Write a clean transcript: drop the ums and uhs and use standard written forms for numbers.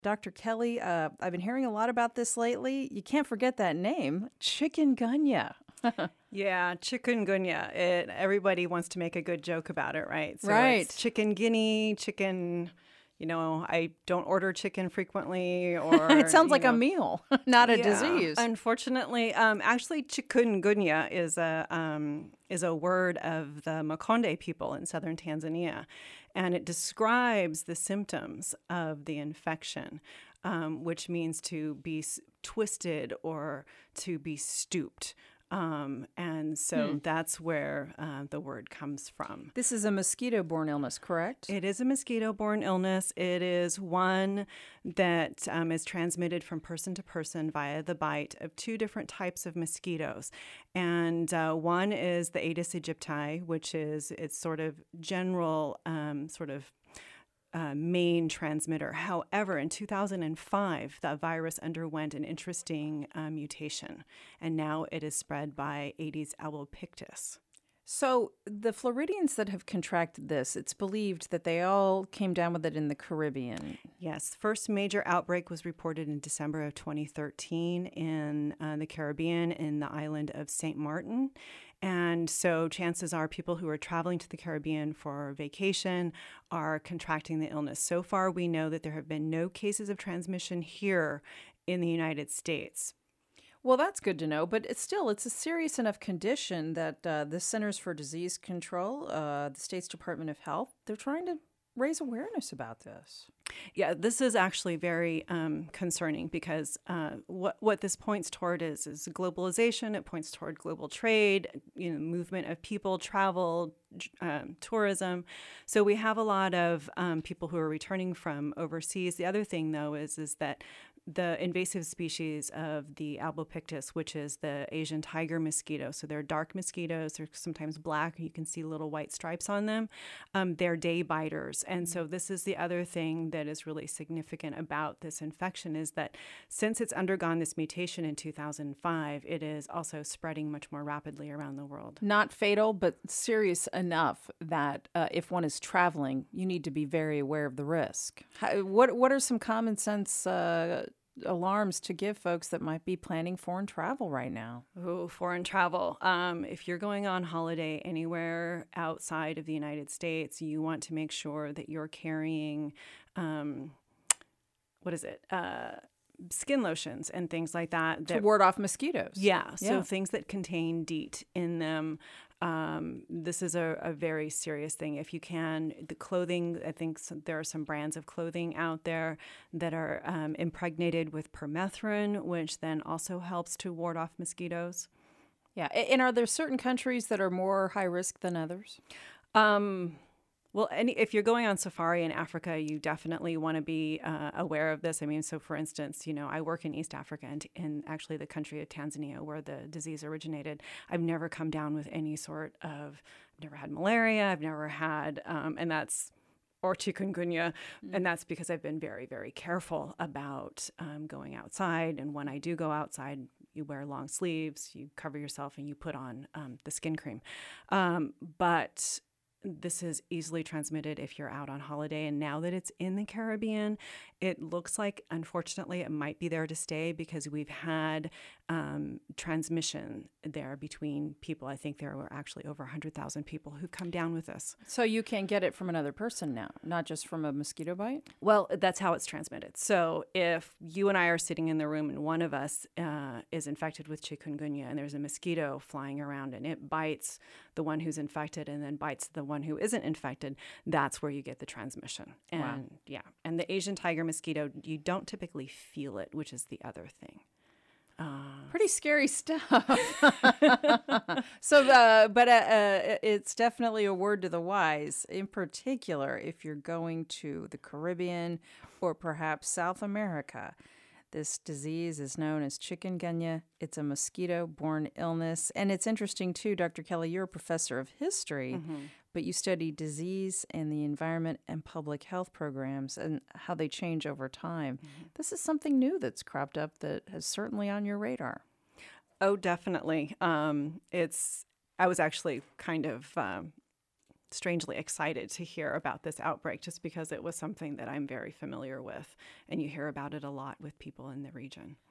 Dr. Kelly, I've been hearing a lot about this lately. You can't forget that name, chikungunya. Yeah, chikungunya. Everybody wants to make a good joke about it, right? So Right. it's chicken guinea, chicken. I don't order chicken frequently, or It sounds like a meal, not a yeah. disease. Unfortunately, actually, chikungunya is a word of the Makonde people in southern Tanzania, and it describes the symptoms of the infection, which means to be twisted or to be stooped. And so that's where the word comes from. This is a mosquito-borne illness, correct? It is a mosquito-borne illness. It is one that is transmitted from person to person via the bite of two different types of mosquitoes. And one is the Aedes aegypti, which is its sort of general main transmitter. However, in 2005, that virus underwent an interesting mutation, and now it is spread by Aedes albopictus. So the Floridians that have contracted this, it's believed that they all came down with it in the Caribbean. Yes, first major outbreak was reported in December of 2013 in the Caribbean in the island of St. Martin. And so chances are people who are traveling to the Caribbean for vacation are contracting the illness. So far, we know that there have been no cases of transmission here in the United States. Well, that's good to know, but it's a serious enough condition that the Centers for Disease Control, the state's Department of Health, they're trying to raise awareness about this. Yeah, this is actually very concerning because what this points toward is globalization. It points toward global trade, movement of people, travel, tourism. So we have a lot of people who are returning from overseas. The other thing, though, is that the invasive species of the albopictus, which is the Asian tiger mosquito. So they're dark mosquitoes. They're sometimes black. You can see little white stripes on them. They're day biters. And so this is the other thing that is really significant about this infection is that since it's undergone this mutation in 2005, it is also spreading much more rapidly around the world. Not fatal, but serious enough that if one is traveling, you need to be very aware of the risk. What are some common sense alarms to give folks that might be planning foreign travel right now? Oh, foreign travel. If you're going on holiday anywhere outside of the United States, you want to make sure that you're carrying, skin lotions and things like that. To ward off mosquitoes. Yeah, so things that contain DEET in them. This is a very serious thing. If you can, the clothing, I think there are some brands of clothing out there that are impregnated with permethrin, which then also helps to ward off mosquitoes. Yeah. And are there certain countries that are more high risk than others? Well, if you're going on safari in Africa, you definitely want to be aware of this. I mean, so for instance, I work in East Africa and in actually the country of Tanzania where the disease originated. I've never come down with any sort of, I've never had malaria, I've never had, or chikungunya, and that's because I've been very, very careful about going outside. And when I do go outside, you wear long sleeves, you cover yourself, and you put on the skin cream. But this is easily transmitted if you're out on holiday. And now that it's in the Caribbean, it looks like, unfortunately, it might be there to stay because we've had transmission there between people. I think there were actually over 100,000 people who come down with this. So you can get it from another person now, not just from a mosquito bite? Well, that's how it's transmitted. So if you and I are sitting in the room and one of us is infected with chikungunya and there's a mosquito flying around and it bites the one who's infected and then bites the one who isn't infected, that's where you get the transmission. And wow. Yeah. And the Asian tiger mosquito, you don't typically feel it, which is the other thing. Pretty scary stuff. But it's definitely a word to the wise, in particular if you're going to the Caribbean or perhaps South America. This disease is known as chikungunya. It's a mosquito-borne illness. And it's interesting, too, Dr. Kelly, you're a professor of history, but you study disease and the environment and public health programs and how they change over time. This is something new that's cropped up that is certainly on your radar. Oh, definitely. I was actually kind of strangely excited to hear about this outbreak just because it was something that I'm very familiar with, and you hear about it a lot with people in the region.